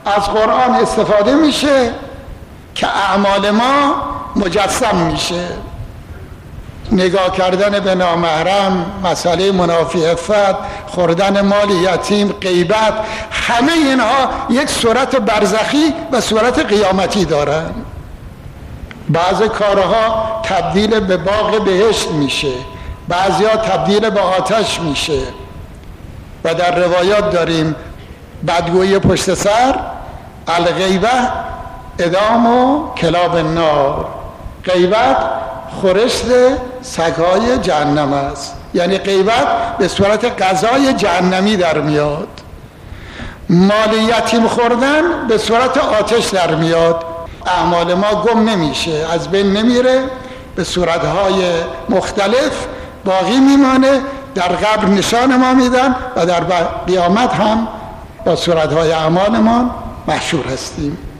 از قرآن استفاده میشه که اعمال ما مجسم میشه. نگاه کردن به نامحرم، مسئله منافی عفت، خوردن مال یتیم، غیبت، همه اینها یک صورت برزخی و صورت قیامتی دارن. بعض کارها تبدیل به باغ بهشت میشه، بعضیها تبدیل به آتش میشه. و در روایات داریم بدگویی پشت سر، الغیبه ادام و کلاب النار، غیبت خورشت سگهای جهنم است. یعنی غیبت به صورت غذای جهنمی در میاد. مال یتیم خوردن به صورت آتش در میاد. اعمال ما گم نمیشه، از بین نمیره، به صورتهای مختلف باقی میمانه. در قبر نشان ما میدن و در قیامت هم با صورتهای اعمالمان محشور هستیم.